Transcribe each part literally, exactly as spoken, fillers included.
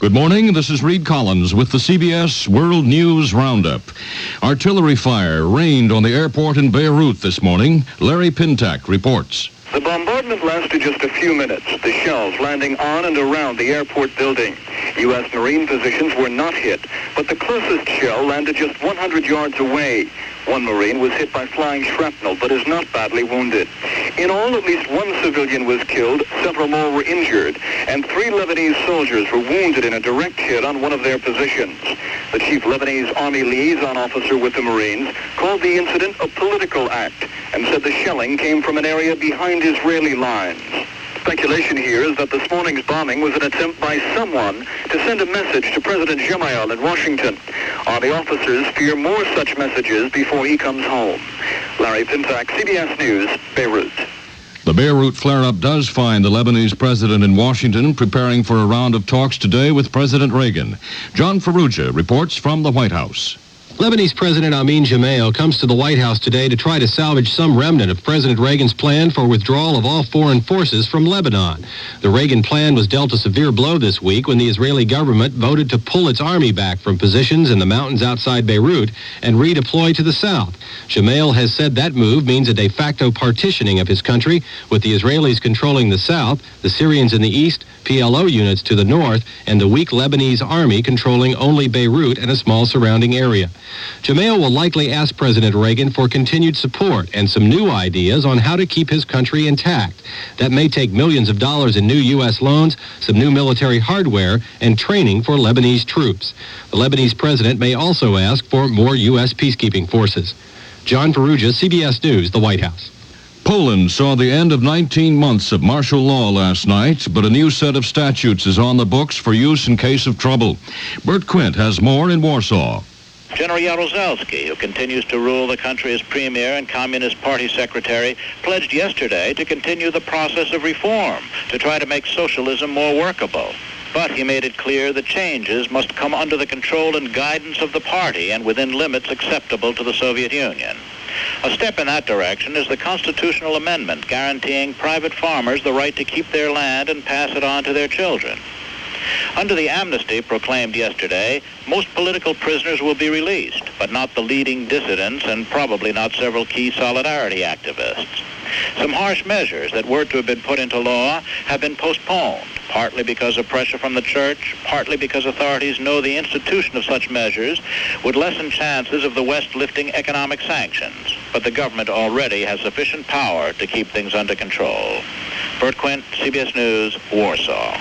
Good morning. This is Reed Collins with the C B S World News Roundup. Artillery fire rained on the airport in Beirut this morning. Larry Pintack reports. The bombardment lasted just a few minutes, the shells landing on and around the airport building. U S Marine positions were not hit, but the closest shell landed just one hundred yards away. One Marine was hit by flying shrapnel, but is not badly wounded. In all, at least one civilian was killed, several more were injured, and three Lebanese soldiers were wounded in a direct hit on one of their positions. The chief Lebanese Army liaison officer with the Marines called the incident a political act and said the shelling came from an area behind Israeli lines. Speculation here is that this morning's bombing was an attempt by someone to send a message to President Gemayel in Washington. Army officers fear more such messages before he comes home. Larry Pintack, C B S News, Beirut. The Beirut flare-up does find the Lebanese president in Washington preparing for a round of talks today with President Reagan. John Ferrugia reports from the White House. Lebanese President Amin Gemayel comes to the White House today to try to salvage some remnant of President Reagan's plan for withdrawal of all foreign forces from Lebanon. The Reagan plan was dealt a severe blow this week when the Israeli government voted to pull its army back from positions in the mountains outside Beirut and redeploy to the south. Gemayel has said that move means a de facto partitioning of his country, with the Israelis controlling the south, the Syrians in the east, P L O units to the north, and the weak Lebanese army controlling only Beirut and a small surrounding area. Gemayel will likely ask President Reagan for continued support and some new ideas on how to keep his country intact. That may take millions of dollars in new U S loans, some new military hardware, and training for Lebanese troops. The Lebanese president may also ask for more U S peacekeeping forces. John Ferrugia, C B S News, the White House. Poland saw the end of nineteen months of martial law last night, but a new set of statutes is on the books for use in case of trouble. Bert Quint has more in Warsaw. General Jaruzelski, who continues to rule the country as premier and Communist Party secretary, pledged yesterday to continue the process of reform to try to make socialism more workable. But he made it clear that changes must come under the control and guidance of the party and within limits acceptable to the Soviet Union. A step in that direction is the constitutional amendment guaranteeing private farmers the right to keep their land and pass it on to their children. Under the amnesty proclaimed yesterday, most political prisoners will be released, but not the leading dissidents and probably not several key Solidarity activists. Some harsh measures that were to have been put into law have been postponed, partly because of pressure from the church, partly because authorities know the institution of such measures would lessen chances of the West lifting economic sanctions. But the government already has sufficient power to keep things under control. Bert Quint, C B S News, Warsaw.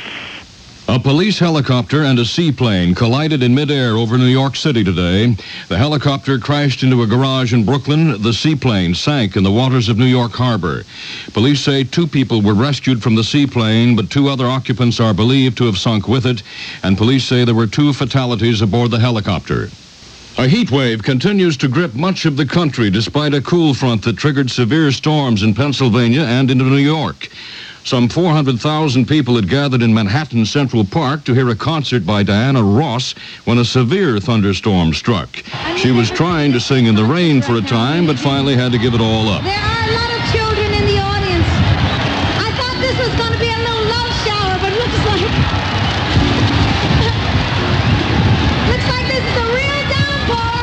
A police helicopter and a seaplane collided in midair over New York City today. The helicopter crashed into a garage in Brooklyn. The seaplane sank in the waters of New York Harbor. Police say two people were rescued from the seaplane, but two other occupants are believed to have sunk with it, and police say there were two fatalities aboard the helicopter. A heat wave continues to grip much of the country despite a cool front that triggered severe storms in Pennsylvania and into New York. Some four hundred thousand people had gathered in Manhattan Central Park to hear a concert by Diana Ross when a severe thunderstorm struck. She was trying to sing in the rain for a time, but finally had to give it all up. There are a lot of children in the audience. I thought this was going to be a little love shower, but looks like... looks like this is a real downpour.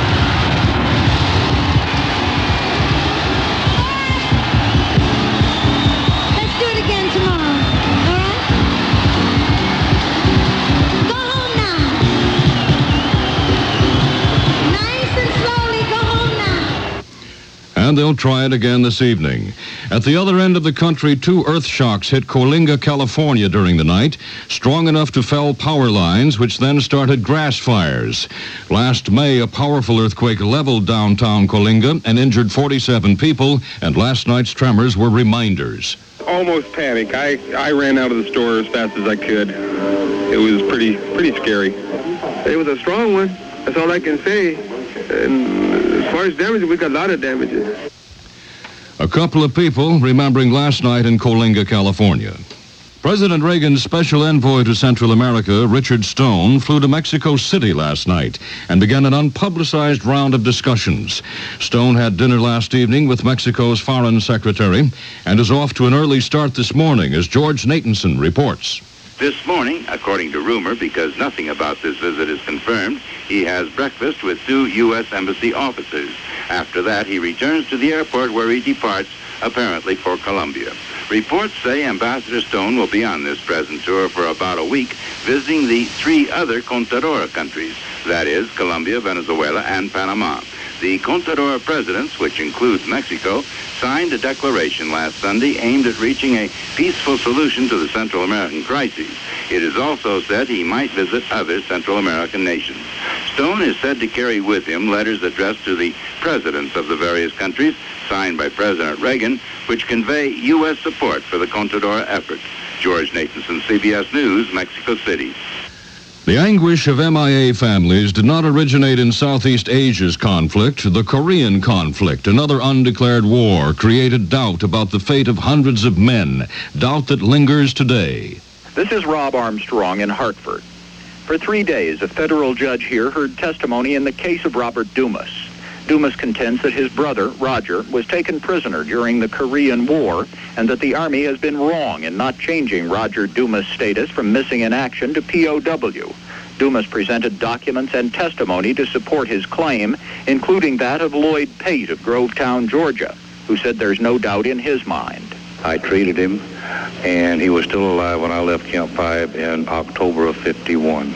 And they'll try it again this evening. At the other end of the country, two earth shocks hit Coalinga, California during the night, strong enough to fell power lines, which then started grass fires. Last May, a powerful earthquake leveled downtown Coalinga and injured forty-seven people, and last night's tremors were reminders. Almost panic. I, I ran out of the store as fast as I could. It was pretty, pretty scary. It was a strong one. That's all I can say. And as far as damage, we got a lot of damages. A couple of people remembering last night in Coalinga, California. President Reagan's special envoy to Central America, Richard Stone, flew to Mexico City last night and began an unpublicized round of discussions. Stone had dinner last evening with Mexico's foreign secretary and is off to an early start this morning, as George Natanson reports. This morning, according to rumor, because nothing about this visit is confirmed, he has breakfast with two U S Embassy officers. After that, he returns to the airport where he departs, apparently for Colombia. Reports say Ambassador Stone will be on this present tour for about a week, visiting the three other Contadora countries, that is, Colombia, Venezuela, and Panama. The Contadora presidents, which includes Mexico, signed a declaration last Sunday aimed at reaching a peaceful solution to the Central American crisis. It is also said he might visit other Central American nations. Stone is said to carry with him letters addressed to the presidents of the various countries, signed by President Reagan, which convey U S support for the Contadora effort. George Nathanson, C B S News, Mexico City. The anguish of M I A families did not originate in Southeast Asia's conflict. The Korean conflict, another undeclared war, created doubt about the fate of hundreds of men, doubt that lingers today. This is Rob Armstrong in Hartford. For three days, a federal judge here heard testimony in the case of Robert Dumas. Dumas contends that his brother, Roger, was taken prisoner during the Korean War and that the Army has been wrong in not changing Roger Dumas' status from missing in action to P O W. Dumas presented documents and testimony to support his claim, including that of Lloyd Pate of Grovetown, Georgia, who said there's no doubt in his mind. I treated him, and he was still alive when I left Camp five in October of fifty-one.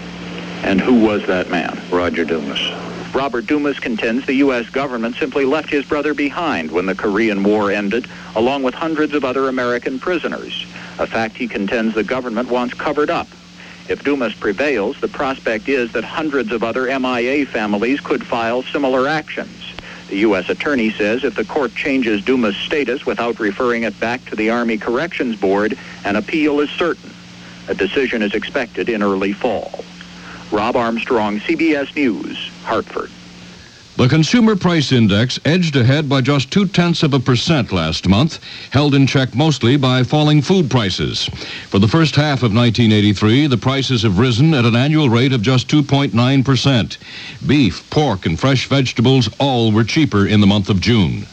And who was that man? Roger Dumas. Robert Dumas contends the U S government simply left his brother behind when the Korean War ended, along with hundreds of other American prisoners, a fact he contends the government wants covered up. If Dumas prevails, the prospect is that hundreds of other M I A families could file similar actions. The U S attorney says if the court changes Dumas' status without referring it back to the Army Corrections Board, an appeal is certain. A decision is expected in early fall. Rob Armstrong, C B S News, Hartford. The Consumer Price Index edged ahead by just two-tenths of a percent last month, held in check mostly by falling food prices. For the first half of nineteen eighty-three, the prices have risen at an annual rate of just two point nine percent. Beef, pork, and fresh vegetables all were cheaper in the month of June.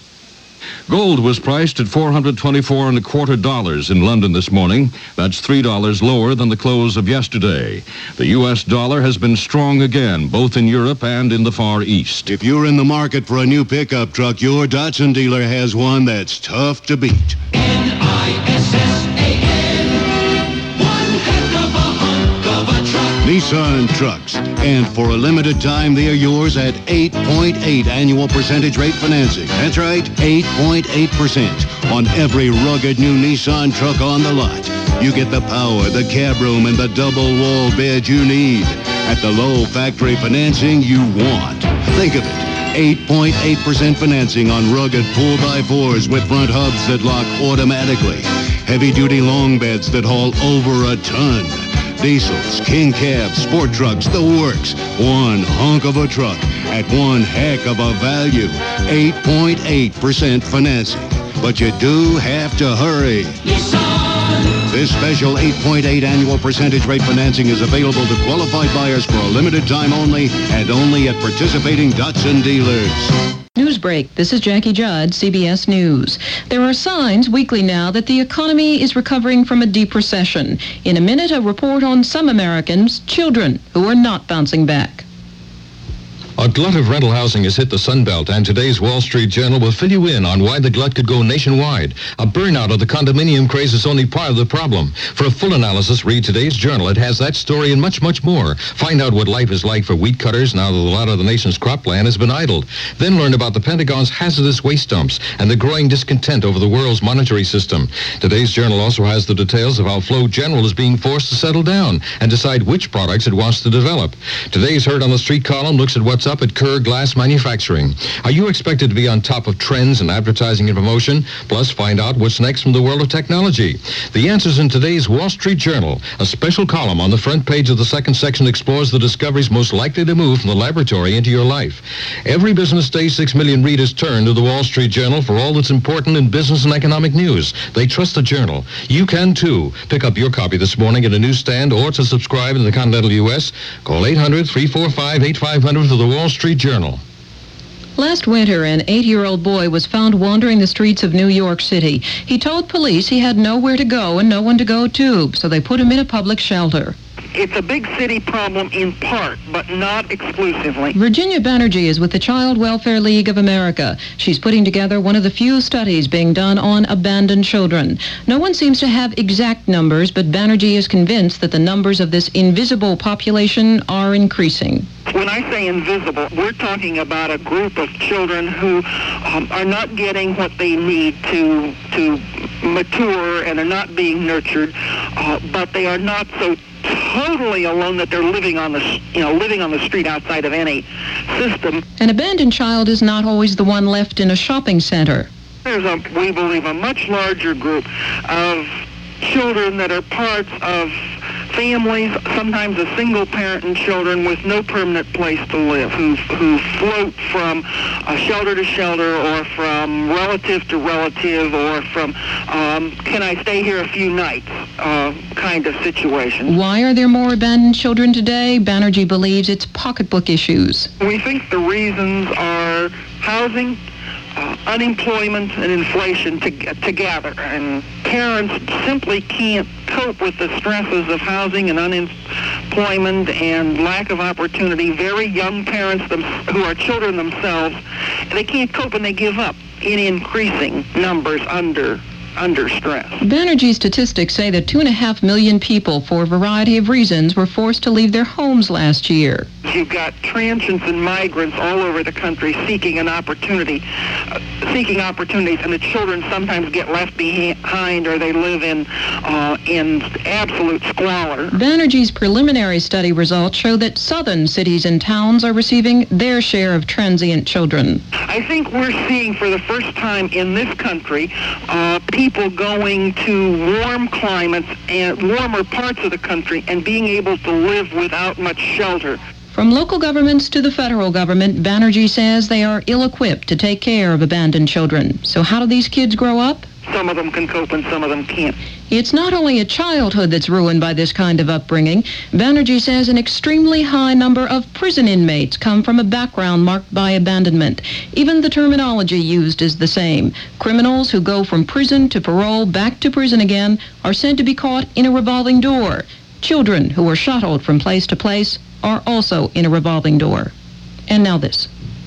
Gold was priced at four hundred twenty-four and a quarter dollars in London this morning. That's three dollars lower than the close of yesterday. The U S dollar has been strong again, both in Europe and in the Far East. If you're in the market for a new pickup truck, your Datsun dealer has one that's tough to beat. N I S S A N, one heck of a hunk of a truck. Nissan Trucks. And for a limited time, they are yours at eight point eight annual percentage rate financing. That's right, eight point eight percent on every rugged new Nissan truck on the lot. You get the power, the cab room, and the double wall bed you need at the low factory financing you want. Think of it, eight point eight percent financing on rugged four by fours with front hubs that lock automatically. Heavy-duty long beds that haul over a ton. Diesels, king cabs, sport trucks, the works. One hunk of a truck at one heck of a value. eight point eight percent financing. But you do have to hurry. Nissan. This special eight point eight annual percentage rate financing is available to qualified buyers for a limited time only and only at participating Datsun dealers. Newsbreak. This is Jackie Judd, C B S News. There are signs weekly now that the economy is recovering from a deep recession. In a minute, a report on some Americans, children, who are not bouncing back. A glut of rental housing has hit the Sun Belt, and today's Wall Street Journal will fill you in on why the glut could go nationwide. A burnout of the condominium craze is only part of the problem. For a full analysis, read today's Journal. It has that story and much, much more. Find out what life is like for wheat cutters now that a lot of the nation's cropland has been idled. Then learn about the Pentagon's hazardous waste dumps and the growing discontent over the world's monetary system. Today's Journal also has the details of how Flow General is being forced to settle down and decide which products it wants to develop. Today's Heard on the Street column looks at what's up at Kerr Glass Manufacturing. Are you expected to be on top of trends in advertising and promotion? Plus, find out what's next from the world of technology. The answers in today's Wall Street Journal. A special column on the front page of the second section explores the discoveries most likely to move from the laboratory into your life. Every business day, six million readers turn to the Wall Street Journal for all that's important in business and economic news. They trust the Journal. You can, too. Pick up your copy this morning at a newsstand or to subscribe in the continental U S. Call eight hundred, three four five, eight five hundred to the Wall Street Journal. Last winter, an eight-year-old boy was found wandering the streets of New York City. He told police he had nowhere to go and no one to go to, so they put him in a public shelter. It's a big city problem in part, but not exclusively. Virginia Banerjee is with the Child Welfare League of America. She's putting together one of the few studies being done on abandoned children. No one seems to have exact numbers, but Banerjee is convinced that the numbers of this invisible population are increasing. When I say invisible, we're talking about a group of children who um, are not getting what they need to to mature and are not being nurtured, uh, but they are not so totally alone that they're living on the you know living on the street outside of any system. An abandoned child is not always the one left in a shopping center. There's a we believe a much larger group of children that are parts of families, sometimes a single parent and children with no permanent place to live, who who float from uh, shelter to shelter, or from relative to relative, or from um, can I stay here a few nights uh, kind of situation. Why are there more abandoned children today? Banerjee believes it's pocketbook issues. We think the reasons are housing, Uh, unemployment, and inflation to, together, and parents simply can't cope with the stresses of housing and unemployment and lack of opportunity. Very young parents them, who are children themselves, they can't cope and they give up in increasing numbers under under stress. Banerjee statistics say that two and a half million people, for a variety of reasons, were forced to leave their homes last year. You've got transients and migrants all over the country seeking an opportunity, uh, seeking opportunities, and the children sometimes get left behind, or they live in uh, in absolute squalor. Banerjee's preliminary study results show that southern cities and towns are receiving their share of transient children. I think we're seeing for the first time in this country uh, people going to warm climates and warmer parts of the country and being able to live without much shelter. From local governments to the federal government, Banerjee says they are ill-equipped to take care of abandoned children. So how do these kids grow up? Some of them can cope and some of them can't. It's not only a childhood that's ruined by this kind of upbringing. Banerjee says an extremely high number of prison inmates come from a background marked by abandonment. Even the terminology used is the same. Criminals who go from prison to parole back to prison again are said to be caught in a revolving door. Children who are shuttled from place to place are also in a revolving door. And now this.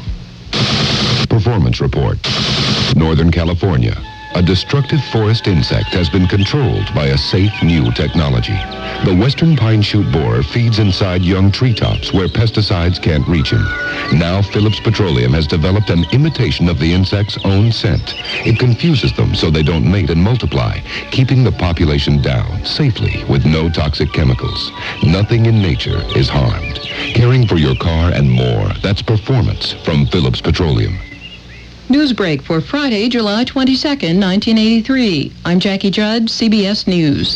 Performance report. Northern California. A destructive forest insect has been controlled by a safe new technology. The western pine shoot borer feeds inside young treetops where pesticides can't reach him. Now Phillips Petroleum has developed an imitation of the insect's own scent. It confuses them so they don't mate and multiply, keeping the population down safely with no toxic chemicals. Nothing in nature is harmed. Caring for your car and more. That's performance from Phillips Petroleum. News break for Friday, July twenty-second, nineteen eighty-three. I'm Jackie Judd, C B S News.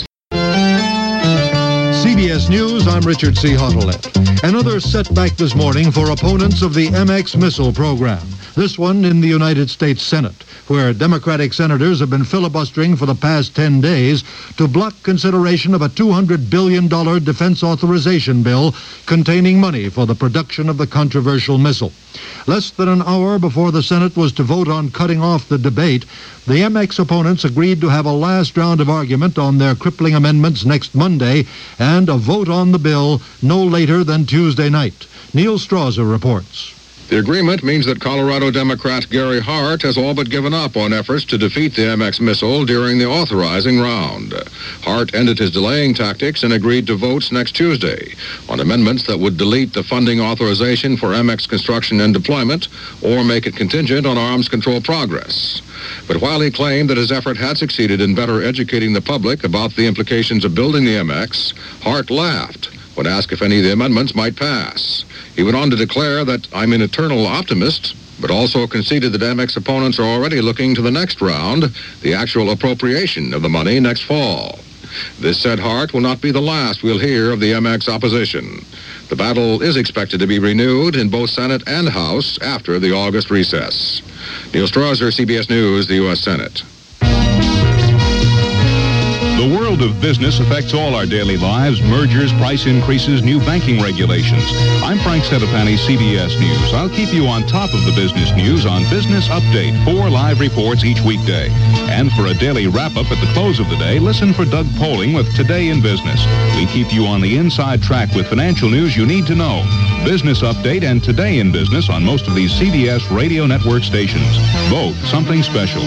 C B S News, I'm Richard C. Hottelet. Another setback this morning for opponents of the M X missile program. This one in the United States Senate, where Democratic senators have been filibustering for the past ten days to block consideration of a two hundred billion dollars defense authorization bill containing money for the production of the controversial missile. Less than an hour before the Senate was to vote on cutting off the debate, the M X opponents agreed to have a last round of argument on their crippling amendments next Monday and a vote on the bill no later than Tuesday night. Neil Strauser reports. The agreement means that Colorado Democrat Gary Hart has all but given up on efforts to defeat the M X missile during the authorizing round. Hart ended his delaying tactics and agreed to votes next Tuesday on amendments that would delete the funding authorization for M X construction and deployment or make it contingent on arms control progress. But while he claimed that his effort had succeeded in better educating the public about the implications of building the M X, Hart laughed when asked if any of the amendments might pass. He went on to declare that I'm an eternal optimist, but also conceded that M X opponents are already looking to the next round, the actual appropriation of the money next fall. This, said Hart, will not be the last we'll hear of the M X opposition. The battle is expected to be renewed in both Senate and House after the August recess. Neil Strauser, C B S News, the U S Senate. The world world of business affects all our daily lives. Mergers, price increases, new banking regulations. I'm Frank Sedapani, C B S News. I'll keep you on top of the business news on Business Update, four live reports each weekday. And for a daily wrap-up at the close of the day, listen for Doug Poling with Today in Business. We keep you on the inside track with financial news you need to know. Business Update and Today in Business on most of these C B S radio network stations. Both something special.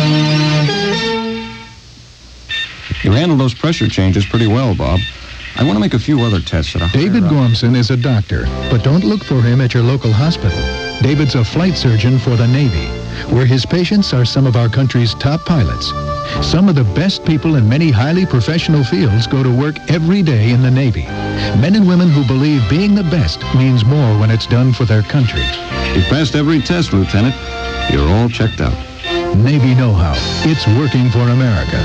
You handled those pressure changes pretty well, Bob. I want to make a few other tests that are David Gormson is a doctor, but don't look for him at your local hospital. David's a flight surgeon for the Navy, where his patients are some of our country's top pilots. Some of the best people in many highly professional fields go to work every day in the Navy. Men and women who believe being the best means more when it's done for their country. You passed every test, Lieutenant. You're all checked out. Navy know-how. It's working for America.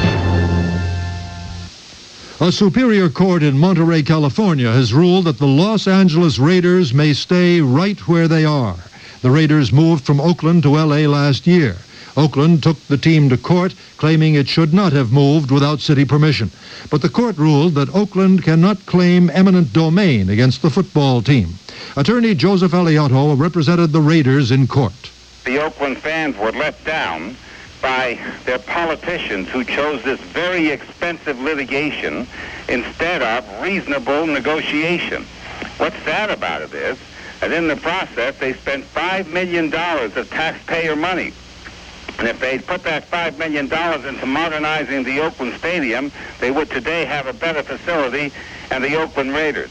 A superior court in Monterey, California has ruled that the Los Angeles Raiders may stay right where they are. The Raiders moved from Oakland to L A last year. Oakland took the team to court, claiming it should not have moved without city permission. But the court ruled that Oakland cannot claim eminent domain against the football team. Attorney Joseph Alioto represented the Raiders in court. The Oakland fans were let down by their politicians who chose this very expensive litigation instead of reasonable negotiation. What's sad about it is that in the process they spent five million dollars of taxpayer money. And if they'd put that five million dollars into modernizing the Oakland Stadium, they would today have a better facility and the Oakland Raiders.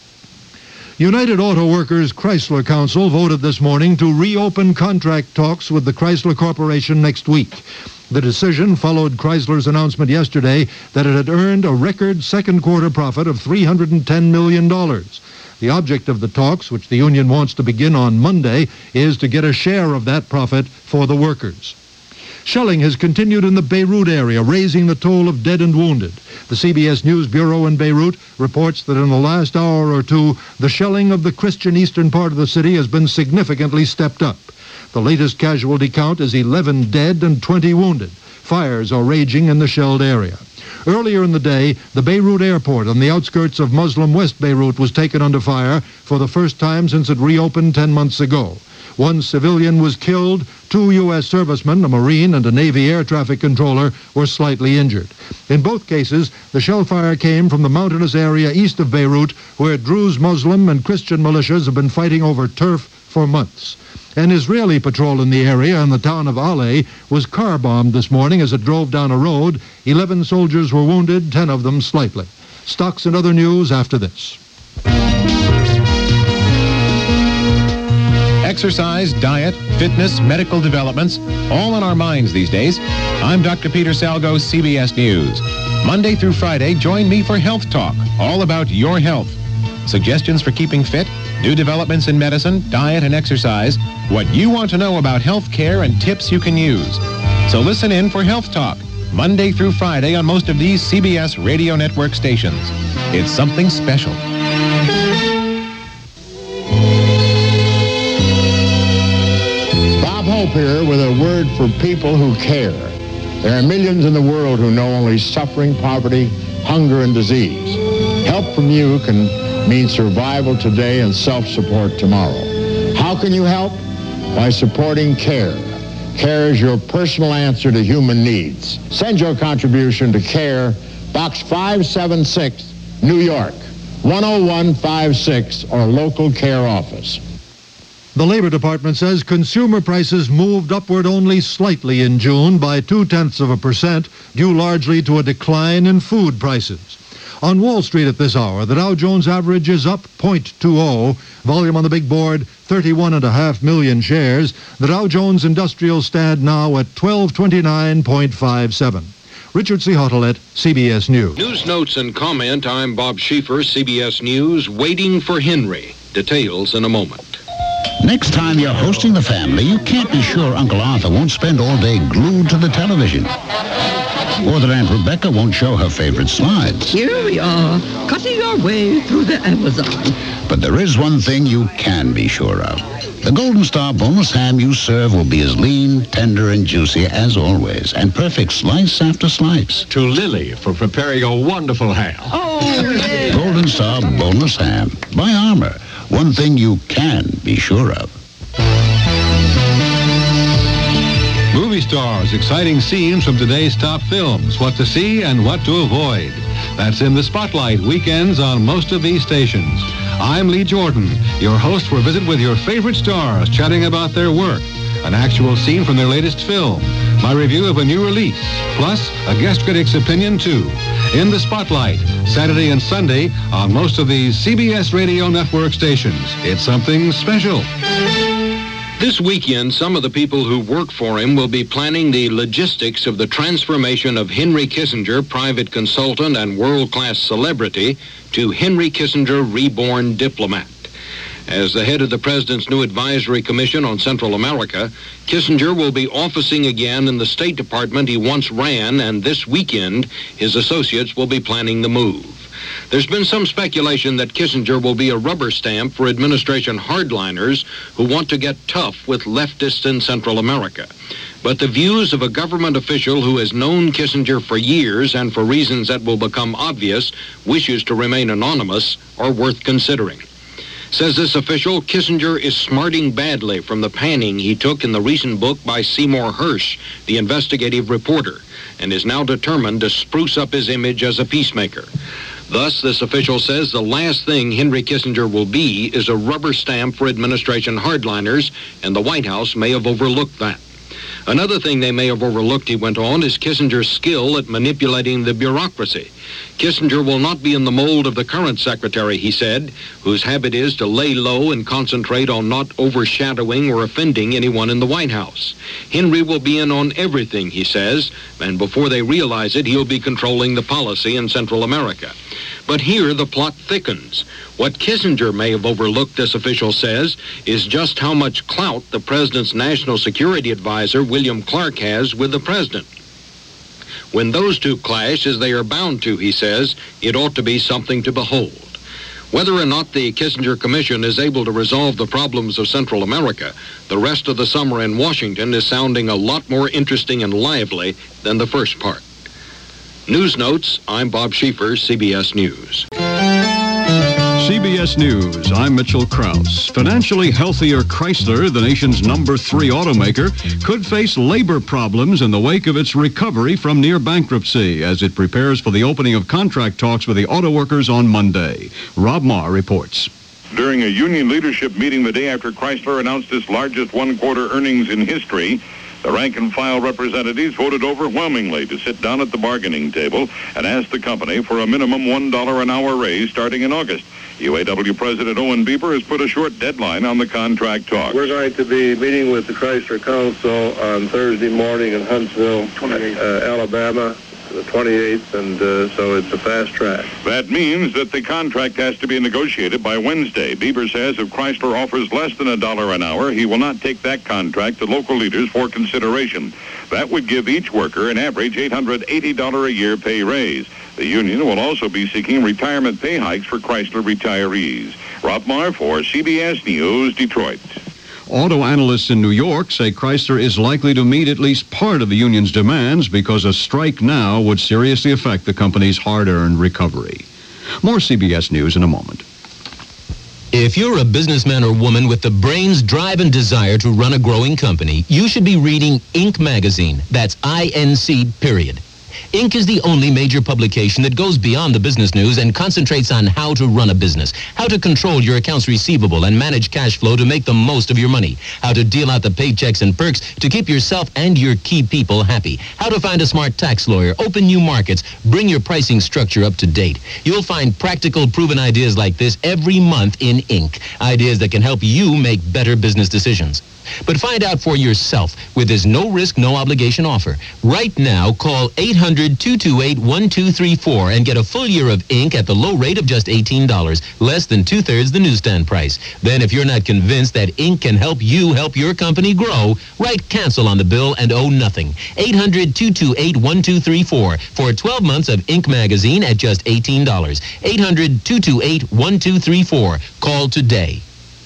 United Auto Workers Chrysler Council voted this morning to reopen contract talks with the Chrysler Corporation next week. The decision followed Chrysler's announcement yesterday that it had earned a record second quarter profit of three hundred ten million dollars. The object of the talks, which the union wants to begin on Monday, is to get a share of that profit for the workers. Shelling has continued in the Beirut area, raising the toll of dead and wounded. The C B S News Bureau in Beirut reports that in the last hour or two, the shelling of the Christian eastern part of the city has been significantly stepped up. The latest casualty count is eleven dead and twenty wounded. Fires are raging in the shelled area. Earlier in the day, the Beirut airport on the outskirts of Muslim West Beirut was taken under fire for the first time since it reopened ten months ago. One civilian was killed, two U S servicemen, a Marine and a Navy air traffic controller, were slightly injured. In both cases, the shell fire came from the mountainous area east of Beirut, where Druze Muslim and Christian militias have been fighting over turf for months. An Israeli patrol in the area in the town of Ale was car-bombed this morning as it drove down a road. Eleven soldiers were wounded, ten of them slightly. Stocks and other news after this. Exercise, diet, fitness, medical developments, all on our minds these days. I'm Doctor Peter Salgo, C B S News. Monday through Friday, join me for Health Talk, all about your health. Suggestions for keeping fit, new developments in medicine, diet, and exercise, what you want to know about health care, and tips you can use. So listen in for Health Talk, Monday through Friday on most of these C B S radio network stations. It's something special. Hope here with a word for people who care. There are millions in the world who know only suffering, poverty, hunger, and disease. Help from you can mean survival today and self-support tomorrow. How can you help? By supporting CARE. CARE is your personal answer to human needs. Send your contribution to CARE, Box five seven six, New York, one oh one five six, or local CARE office. The Labor Department says consumer prices moved upward only slightly in June by two-tenths of a percent, due largely to a decline in food prices. On Wall Street at this hour, the Dow Jones average is up zero point two zero. Volume on the big board, thirty-one point five million shares. The Dow Jones Industrial stand now at twelve twenty-nine point five seven. Richard C. Hottelet, C B S News. News notes and comment. I'm Bob Schieffer, C B S News, waiting for Henry. Details in a moment. Next time you're hosting the family, you can't be sure Uncle Arthur won't spend all day glued to the television. Or that Aunt Rebecca won't show her favorite slides. Here we are, cutting our way through the Amazon. But there is one thing you can be sure of. The Golden Star boneless ham you serve will be as lean, tender, and juicy as always, and perfect slice after slice. To Lily for preparing a wonderful ham. Oh, yeah. Golden Star boneless ham. By Armour. One thing you can be sure of. Movie stars, exciting scenes from today's top films, what to see and what to avoid. That's in the Spotlight, weekends on most of these stations. I'm Lee Jordan, your host for a visit with your favorite stars, chatting about their work, an actual scene from their latest film, my review of a new release, plus a guest critic's opinion, too. In the Spotlight, Saturday and Sunday on most of these C B S Radio Network stations. It's something special. This weekend, some of the people who work for him will be planning the logistics of the transformation of Henry Kissinger, private consultant and world-class celebrity, to Henry Kissinger, reborn diplomat. As the head of the President's new Advisory Commission on Central America, Kissinger will be officing again in the State Department he once ran, and this weekend, his associates will be planning the move. There's been some speculation that Kissinger will be a rubber stamp for administration hardliners who want to get tough with leftists in Central America. But the views of a government official who has known Kissinger for years and for reasons that will become obvious, wishes to remain anonymous, are worth considering. Says this official, Kissinger is smarting badly from the panning he took in the recent book by Seymour Hersh, the investigative reporter, and is now determined to spruce up his image as a peacemaker. Thus, this official says the last thing Henry Kissinger will be is a rubber stamp for administration hardliners, and the White House may have overlooked that. Another thing they may have overlooked, he went on, is Kissinger's skill at manipulating the bureaucracy. Kissinger will not be in the mold of the current secretary, he said, whose habit is to lay low and concentrate on not overshadowing or offending anyone in the White House. Henry will be in on everything, he says, and before they realize it, he'll be controlling the policy in Central America. But here the plot thickens. What Kissinger may have overlooked, this official says, is just how much clout the president's national security advisor, William Clark, has with the president. When those two clash, as they are bound to, he says, it ought to be something to behold. Whether or not the Kissinger Commission is able to resolve the problems of Central America, the rest of the summer in Washington is sounding a lot more interesting and lively than the first part. News Notes, I'm Bob Schieffer, C B S News. C B S News, I'm Mitchell Krause. Financially healthier Chrysler, the nation's number three automaker, could face labor problems in the wake of its recovery from near bankruptcy as it prepares for the opening of contract talks with the auto workers on Monday. Rob Marr reports. During a union leadership meeting the day after Chrysler announced its largest one-quarter earnings in history, the rank-and-file representatives voted overwhelmingly to sit down at the bargaining table and ask the company for a minimum one dollar an hour raise starting in August. U A W President Owen Beeper has put a short deadline on the contract talks. We're going to be meeting with the Chrysler Council on Thursday morning in Huntsville, uh, Alabama, the twenty-eighth, and uh, so it's a fast track. That means that the contract has to be negotiated by Wednesday. Bieber says if Chrysler offers less than a dollar an hour, he will not take that contract to local leaders for consideration. That would give each worker an average eight hundred eighty dollars a year pay raise. The union will also be seeking retirement pay hikes for Chrysler retirees. Rob Marr for C B S News, Detroit. Auto analysts in New York say Chrysler is likely to meet at least part of the union's demands because a strike now would seriously affect the company's hard-earned recovery. More C B S News in a moment. If you're a businessman or woman with the brains, drive, and desire to run a growing company, you should be reading Inc magazine. That's I N C, period. Inc is the only major publication that goes beyond the business news and concentrates on how to run a business, how to control your accounts receivable and manage cash flow to make the most of your money, how to deal out the paychecks and perks to keep yourself and your key people happy, how to find a smart tax lawyer, open new markets, bring your pricing structure up to date. You'll find practical, proven ideas like this every month in Inc, ideas that can help you make better business decisions. But find out for yourself with this no-risk, no-obligation offer. Right now, call eight hundred hundred, two two eight, one two three four and get a full year of ink at the low rate of just eighteen dollars, less than two-thirds the newsstand price. Then if you're not convinced that ink can help you help your company grow, write cancel on the bill and owe nothing. eight hundred, two two eight, one two three four for twelve months of Ink Magazine at just eighteen dollars. eight hundred, two two eight, one two three four. Call today.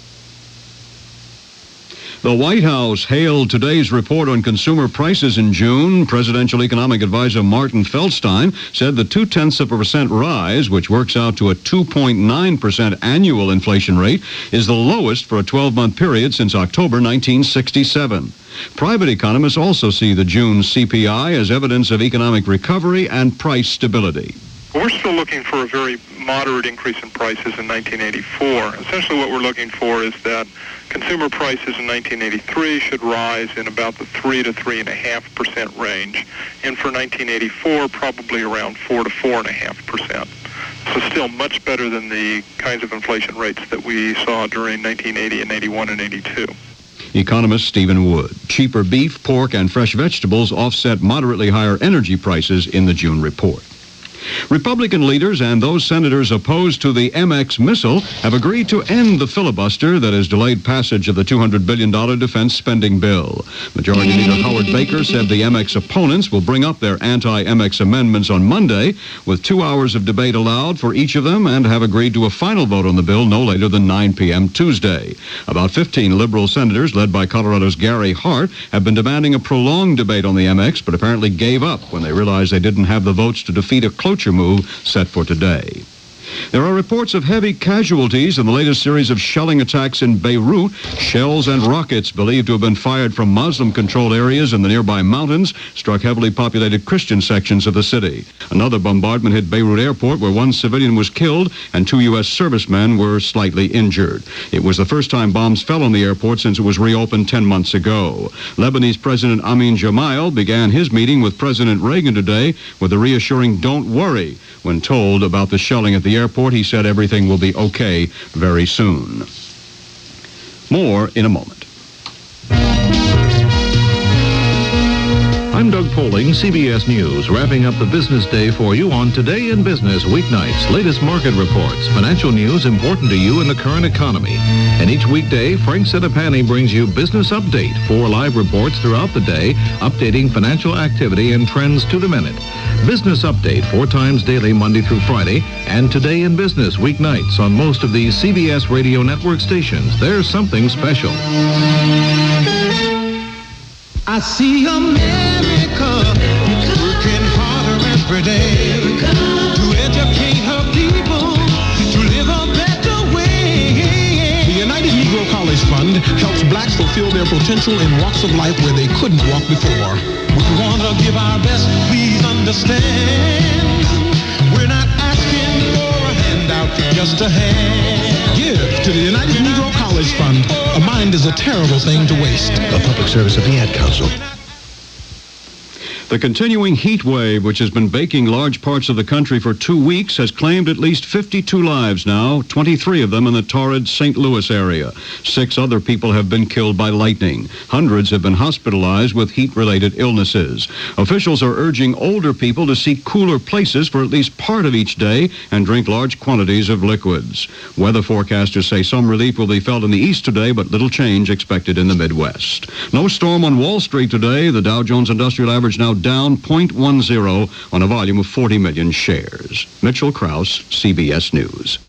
The White House hailed today's report on consumer prices in June. Presidential economic advisor Martin Feldstein said the two-tenths of a percent rise, which works out to a two point nine percent annual inflation rate, is the lowest for a twelve-month period since October nineteen sixty-seven. Private economists also see the June C P I as evidence of economic recovery and price stability. We're still looking for a very moderate increase in prices in nineteen eighty-four. Essentially what we're looking for is that consumer prices in nineteen eighty-three should rise in about the three to three point five percent range. And for nineteen eighty-four, probably around four to four point five percent. So still much better than the kinds of inflation rates that we saw during nineteen eighty and eighty-one and eighty-two. Economist Stephen Wood. Cheaper beef, pork, and fresh vegetables offset moderately higher energy prices in the June report. Republican leaders and those senators opposed to the M X missile have agreed to end the filibuster that has delayed passage of the two hundred billion dollars defense spending bill. Majority Leader Howard Baker said the M X opponents will bring up their anti-M X amendments on Monday, with two hours of debate allowed for each of them, and have agreed to a final vote on the bill no later than nine p.m. Tuesday. About fifteen liberal senators, led by Colorado's Gary Hart, have been demanding a prolonged debate on the M X, but apparently gave up when they realized they didn't have the votes to defeat a cloture move set for today. There are reports of heavy casualties in the latest series of shelling attacks in Beirut. Shells and rockets believed to have been fired from Muslim-controlled areas in the nearby mountains struck heavily populated Christian sections of the city. Another bombardment hit Beirut Airport, where one civilian was killed and two U S servicemen were slightly injured. It was the first time bombs fell on the airport since it was reopened ten months ago. Lebanese President Amin Gemayel began his meeting with President Reagan today with a reassuring "don't worry." When told about the shelling at the airport, he said everything will be okay very soon. More in a moment. I'm Doug Poling, C B S News, wrapping up the business day for you on Today in Business weeknights. Latest market reports, financial news important to you in the current economy. And each weekday, Frank Sedapani brings you Business Update, four live reports throughout the day, updating financial activity and trends to the minute. Business Update, four times daily, Monday through Friday, and Today in Business weeknights on most of these C B S radio network stations. There's something special. I see America working harder every day to educate her people to live a better way. The United Negro College Fund helps blacks fulfill their potential in walks of life where they couldn't walk before. We want to give our best, please understand. We're not asking for a handout, just a hand. Give to the United Negro College Fund. A mind is a terrible thing to waste. A public service of the Ad Council. The continuing heat wave, which has been baking large parts of the country for two weeks, has claimed at least fifty-two lives now, twenty-three of them in the torrid Saint Louis area. Six other people have been killed by lightning. Hundreds have been hospitalized with heat-related illnesses. Officials are urging older people to seek cooler places for at least part of each day and drink large quantities of liquids. Weather forecasters say some relief will be felt in the east today, but little change expected in the Midwest. No storm on Wall Street today. The Dow Jones Industrial Average now down zero point one zero on a volume of forty million shares. Mitchell Krause, C B S News.